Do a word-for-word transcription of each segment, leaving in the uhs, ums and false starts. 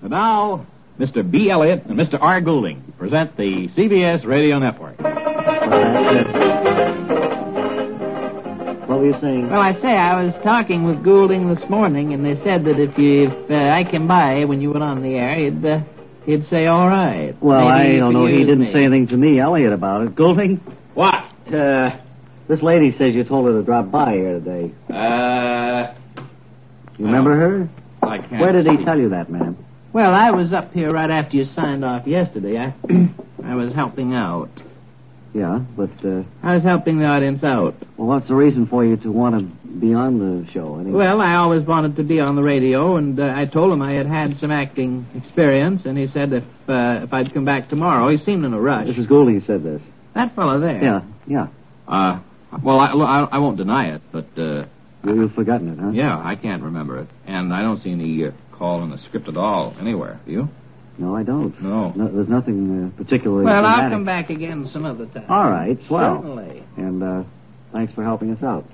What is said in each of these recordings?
And now, Mister B. Elliott and Mister R. Goulding present the C B S Radio Network. What were you saying? Well, I say, I was talking with Goulding this morning, and they said that if you, if uh, I came by when you went on the air, he'd, uh, he'd say, all right. Well, Maybe I don't know. He didn't me. say anything to me, Elliot, about it. Goulding? What? Uh, this lady says you told her to drop by here today. Uh... You remember her? I can't. Where did he tell you that, ma'am? Well, I was up here right after you signed off yesterday. I, I was helping out. Yeah, but, uh... I was helping the audience out. Well, what's the reason for you to want to be on the show, anyway? Well, I always wanted to be on the radio, and uh, I told him I had had some acting experience, and he said if uh, if I'd come back tomorrow, he seemed in a rush. Missus Goulding said this. That fellow there. Yeah, yeah. Uh, well, I, I, I won't deny it, but, uh... Well, you've forgotten it, huh? Yeah, I can't remember it. And I don't see any uh, call in the script at all, anywhere. Do you? No, I don't. No. no there's nothing uh, particularly Well, dramatic. I'll come back again some other time. All right, swell. Certainly. And, uh, thanks for helping us out.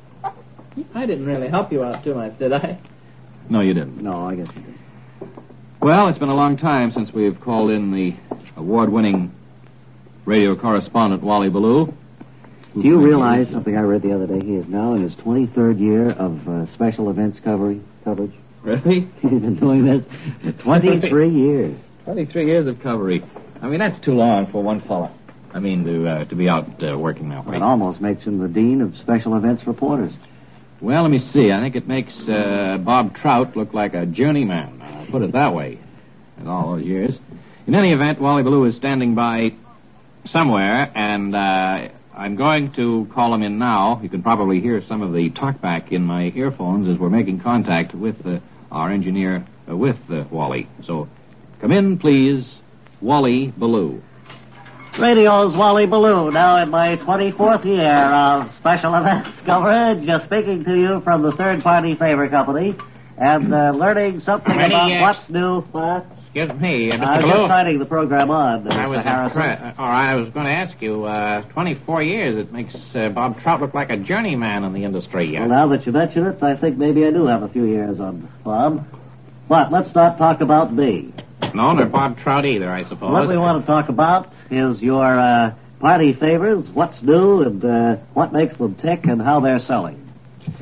I didn't really help you out too much, did I? No, you didn't. No, I guess you did. Well, it's been a long time since we've called in the award-winning radio correspondent, Wally Ballou. Do you realize something I read the other day? He is now in his twenty-third year of uh, special events coverage. coverage. Really? He's been doing this for twenty-three years. twenty-three years of coverage. I mean, that's too long for one fella. I mean, to uh, to be out uh, working that way. It almost makes him the dean of special events reporters. Well, let me see. I think it makes uh, Bob Trout look like a journeyman. I'll put it that way. In all those years. In any event, Wally Ballou is standing by somewhere, and uh, I'm going to call him in now. You can probably hear some of the talkback in my earphones as we're making contact with uh, our engineer, uh, with uh, Wally. So, come in, please, Wally Ballou. Radio's Wally Ballou, now in my twenty-fourth year of special events coverage, just speaking to you from the third-party favor company, and uh, learning something Ready, about yes. what's new. What? Excuse me, uh, Mister I'm Ballou. just signing the program on, uh, I was Mister Harrison. impre- All right, I was going to ask you, uh, twenty-four years, it makes uh, Bob Trout look like a journeyman in the industry. Uh, Well, now that you mention it, I think maybe I do have a few years on Bob. But let's not talk about me. no, nor Bob Trout either, I suppose. What we want to talk about is your uh, party favors, what's new, and uh, what makes them tick, and how they're selling.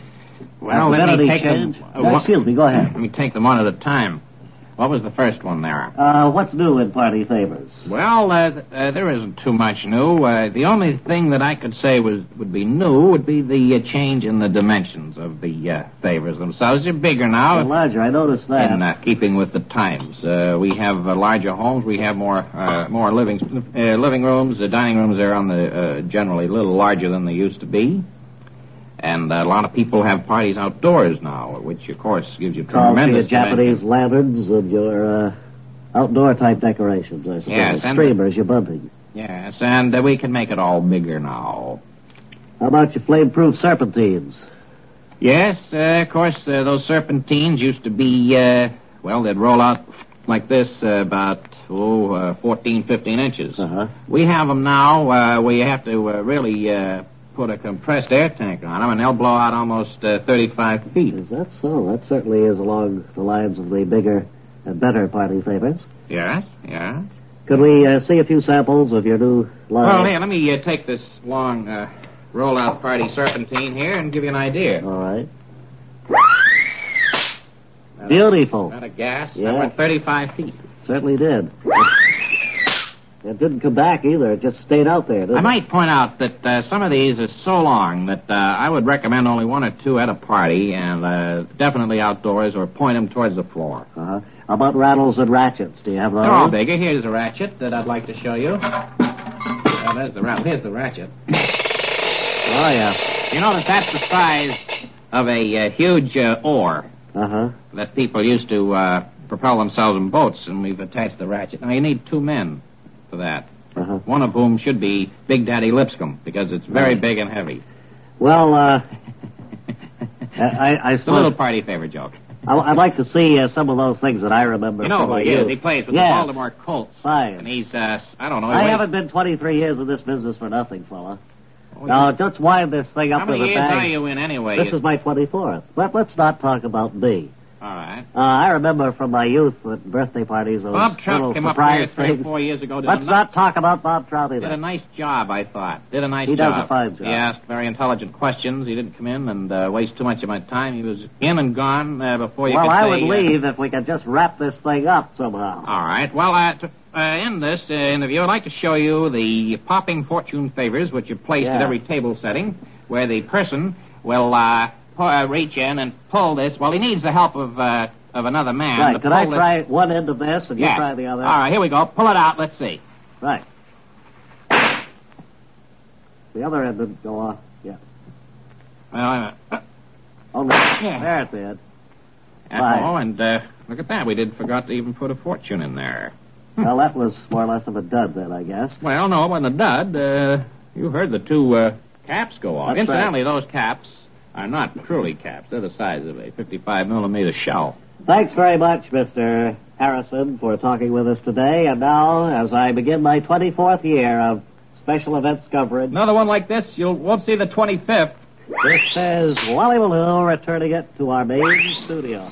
Well, Has let there me been any take change? them... uh, No, what- excuse me, go ahead. Let me take them one at a time. What was the first one there? Uh, what's new in party favors? Well, uh, th- uh, there isn't too much new. Uh, the only thing that I could say was would be new would be the uh, change in the dimensions of the uh, favors themselves. They're bigger now. Well, larger, I noticed that. In uh, keeping with the times, uh, we have uh, larger homes. We have more uh, more living uh, living rooms. The dining rooms are on the uh, generally a little larger than they used to be, and uh, a lot of people have parties outdoors now, which of course gives you Call for tremendous your Japanese dimensions. lanterns and your uh, outdoor type decorations, I suppose. Yes, and- Streamers, your bunting. Yes, and uh, we can make it all bigger now. How about your flame-proof serpentines? Yes, uh, of course, uh, those serpentines used to be, uh, well, they'd roll out like this uh, about, oh, uh, fourteen, fifteen inches. Uh-huh. We have them now uh, where you have to uh, really uh, put a compressed air tank on them, and they'll blow out almost uh, thirty-five feet. Is that so? That certainly is along the lines of the bigger and better party favors. Yes, yes. Could we uh, see a few samples of your new line? Well, here, let me uh, take this long uh, roll-out party serpentine here and give you an idea. All right. That Beautiful. Not a gas. Yeah. That went thirty-five feet. Certainly did. It didn't come back either. It just stayed out there, didn't I it? might point out that uh, some of these are so long that uh, I would recommend only one or two at a party, and uh, definitely outdoors, or point them towards the floor. Uh-huh. How about rattles and ratchets? Do you have those? They're all bigger. Here's a ratchet that I'd like to show you. Well, there's the ratchet. Here's the ratchet. Oh, yeah. You notice that's the size of a uh, huge uh, oar Uh-huh. that people used to uh, propel themselves in boats, and we've attached the ratchet. Now, you need two men for that. Uh-huh. One of whom should be Big Daddy Lipscomb, because it's very Right. big and heavy. Well, uh... I, I, I It's a little party favor joke. I, I'd like to see uh, some of those things that I remember. You know from who my he is. youth. He plays with Yes. the Baltimore Colts. Fine. And he's, uh, I don't know. he I weighs- haven't been twenty-three years in this business for nothing, fella. Oh, Now, you- just wind this thing up How with many a years bang. are you in anyway? This is my twenty-fourth. But let's not talk about me. All right. Uh, I remember from my youth at birthday parties those Bob Trout little came up here surprise three or things. four years ago. Did Let's a not talk about Bob Trout Did a either. nice job, I thought. Did a nice He job. does a fine job. He asked very intelligent questions. He didn't come in and uh, waste too much of my time. He was in and gone uh, before you Well, could I say... would uh, leave if we could just wrap this thing up somehow. All right. Well, uh, to uh, end this uh, interview, I'd like to show you the popping fortune favors, which are placed Yeah. at every table setting, where the person will uh, pu- uh, reach in and pull this. Well, he needs the help of uh, of another man. Right, to could I pull this- try one end of this and Yeah. you try the other? All right, here we go. Pull it out. Let's see. Right. The other end would go off. Yeah. Well, uh, uh, Oh, no. Yeah. There it did. that's all, and uh, look at that. We did forgot to even put a fortune in there. Well, that was more or less of a dud then, I guess. Well, no, it wasn't a dud. Uh, you heard the two uh, caps go off. That's Incidentally, those caps are not truly caps. They're the size of a fifty-five millimeter shell. Thanks very much, Mister Harrison, for talking with us today. And now, as I begin my twenty-fourth year of special events coverage, Another one like this, you won't see the twenty-fifth. this says Wally Ballou returning it to our main studio.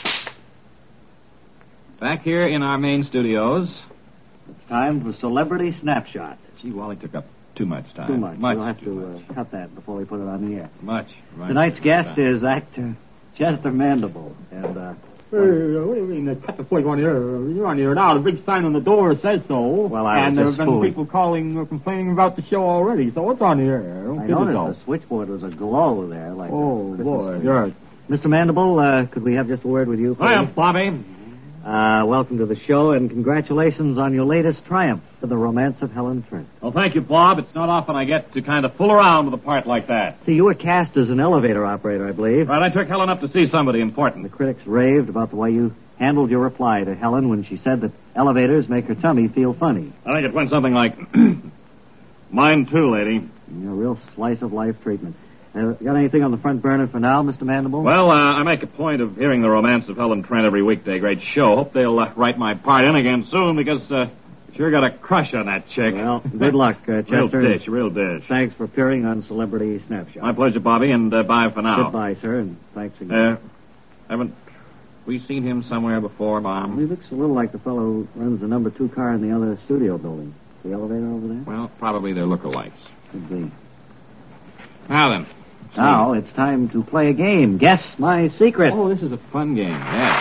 Back here in our main studios. It's time for Celebrity Snapshot. Gee, Wally took up too much time. Too much. Much. We'll have too to much. uh, cut that before we put it on the air. Much. much Tonight's too guest much time. is actor Chester Mandible. And, uh, Hey, what do you mean? Cut the point on here. You're on here now. The big sign on the door says so. Well, I was and there just have been fooling. people calling or complaining about the show already. So what's on here? Don't I kid noticed yourself. the switchboard was aglow there. Like a Oh, Christmas boy. tree. Yes. Mister Mandible, uh, could we have just a word with you, please? Well, Bobby. Uh, welcome to the show, and congratulations on your latest triumph for the romance of Helen Trent. Well, thank you, Bob. It's not often I get to kind of fool around with a part like that. See, you were cast as an elevator operator, I believe. Right, I took Helen up to see somebody The important. critics raved about the way you handled your reply to Helen when she said that elevators make her tummy feel funny. I think it went something like, mine too, lady. You know, a real slice of life treatment. Uh, got anything on the front burner for now, Mister Mandible? Well, uh, I make a point of hearing the romance of Helen Trent every weekday. Great show. Hope they'll uh, write my part in again soon because uh, sure got a crush on that chick. Well, good luck, uh, real Chester. dish, real dish. Thanks for appearing on Celebrity Snapshot. My pleasure, Bobby, and uh, bye for now. Goodbye, sir, and thanks again. Uh, haven't We seen him somewhere before, Mom. He looks a little like the fellow who runs the number two car in the other studio building. The elevator over there? Well, probably they're lookalikes. Could be. Now then. Now it's time to play a game. Guess my secret. Oh, this is a fun game. Yeah.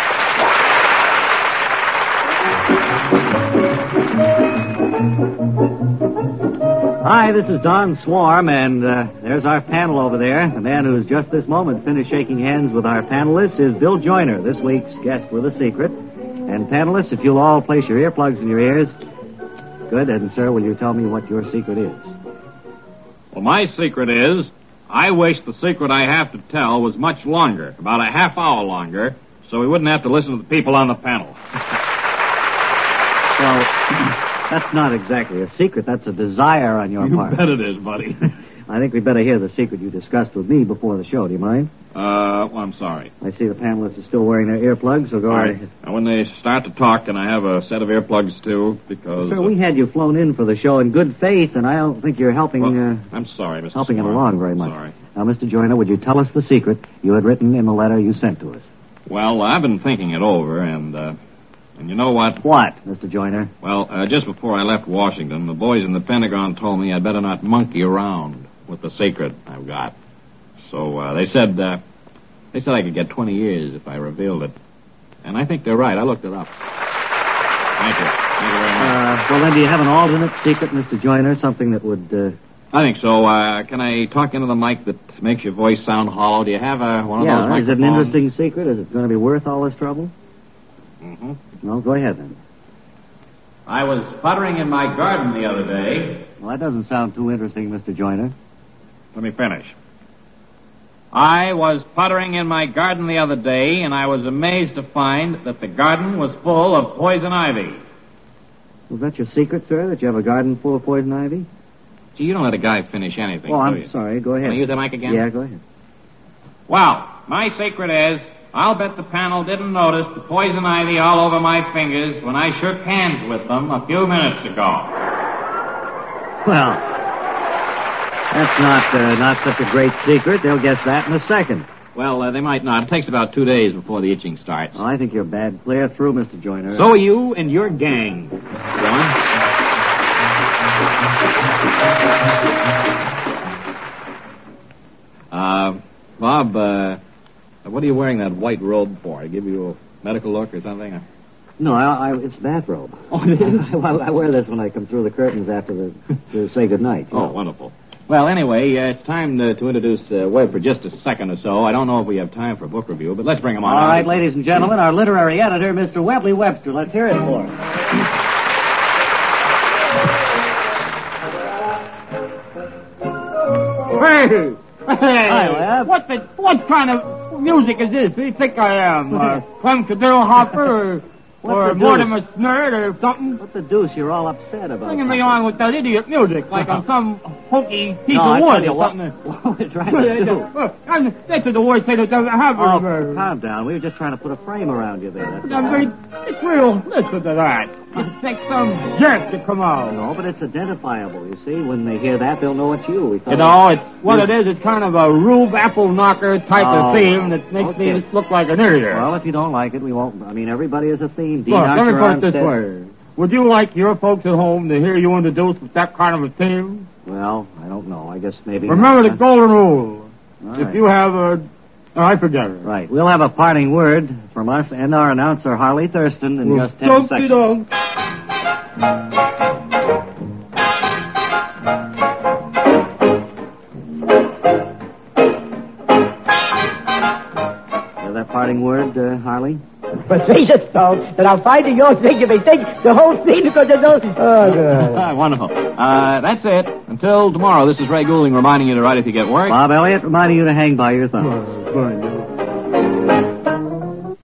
Hi, this is Don Swarm, and uh, there's our panel over there. The man who's just this moment finished shaking hands with our panelists is Bill Joyner, this week's guest with a secret. And panelists, if you'll all place your earplugs in your ears. Good, and sir, will you tell me what your secret is? Well, my secret is, I wish the secret I have to tell was much longer, about a half hour longer, so we wouldn't have to listen to the people on the panel. Well, that's not exactly a secret. That's a desire on your You part. bet it is, buddy. I think we'd better hear the secret you discussed with me before the show. Do you mind? Uh, well, I'm sorry. I see the panelists are still wearing their earplugs, so go All right right. ahead. Now, when they start to talk, can I have a set of earplugs, too? Because... Sir, we had you flown in for the show in good faith, and I don't think you're helping Well, uh, I'm sorry, Mister helping it Swarm. along very much. Sorry. Now, Mister Joyner, would you tell us the secret you had written in the letter you sent to us? Well, I've been thinking it over, and, uh, and you know what? What, Mister Joyner? Well, uh, just before I left Washington, the boys in the Pentagon told me I'd better not monkey around with the secret I've got. So, uh, they said, uh, they said I could get twenty years if I revealed it. And I think they're right. I looked it up. Thank you. Thank you very much. Uh, well, then, do you have an alternate secret, Mister Joyner? Something that would, uh... I think so. Uh, can I talk into the mic that makes your voice sound hollow? Do you have uh, one of yeah, those microphones? is it an interesting secret? Is it going to be worth all this trouble? Mm-hmm. No, go ahead, then. I was puttering in my garden the other day. Well, that doesn't sound too interesting, Mister Joyner. Let me finish. I was puttering in my garden the other day, and I was amazed to find that the garden was full of poison ivy. Was that your secret, sir, that you have a garden full of poison ivy? Gee, you don't let a guy finish anything, Oh, do I'm you? sorry. Go ahead. Can I use the mic again? Yeah, go ahead. Well, my secret is, I'll bet the panel didn't notice the poison ivy all over my fingers when I shook hands with them a few minutes ago. Well, that's not uh, not such a great secret. They'll guess that in a second. Well, uh, they might not. It takes about two days before the itching starts. Oh, I think you're bad clear through, Mister Joyner. So are you and your gang. Go on. Uh, Bob, uh, what are you wearing that white robe for? I give you a medical look or something? No, I, I, it's bathrobe. Oh, it is? I, I wear this when I come through the curtains after the to say goodnight. Oh, know. Wonderful. Well, anyway, uh, it's time to, to introduce uh, Webb for just a second or so. I don't know if we have time for a book review, but let's bring him on. All right, ladies and gentlemen, our literary editor, Mister Webley Webster. Let's hear it for him. Hey! Hey! Hi, Webb. What the, what kind of music is this? Who do you think I am? Uh, Clem Cadero Hopper or, or the Mortimer Snerd or something? What the deuce? You're all upset about? Bringing me on with that idiot music like I'm some hokey piece No, I of wood tell you or what, something. what we're trying to do. That's the worst thing that ever happened. Oh, calm down. We were just trying to put a frame around you there. That's I all. mean, it's real. Listen to that. Expect some jerk to come out. No, but it's identifiable. You see, when they hear that, they'll know it's you. We thought You know, it's what it is. It's kind of a Rube Apple knocker type Oh, of theme that makes okay. me look like an idiot. Well, if you don't like it, we won't. I mean, everybody has a theme. Dean Look, let me Archer put it this Armstead- way. Would you like your folks at home to hear you introduced with that kind of a theme? Well, I don't know. I guess maybe. Remember not, the golden rule. huh? If Right. you have a... Oh, I forget it. Right. We'll have a parting word from us and our announcer, Harley Thurston, in Well, just ten dunk seconds. it on. Have that parting word, uh, Harley? Facetious so that I'll find in your thing if they think the whole thing because there's no... Oh, good. Ah, wonderful. Uh, that's it. Until tomorrow, this is Ray Goulding reminding you to write if you get work. Bob Elliott reminding you to hang by your thumb. Oh, fine.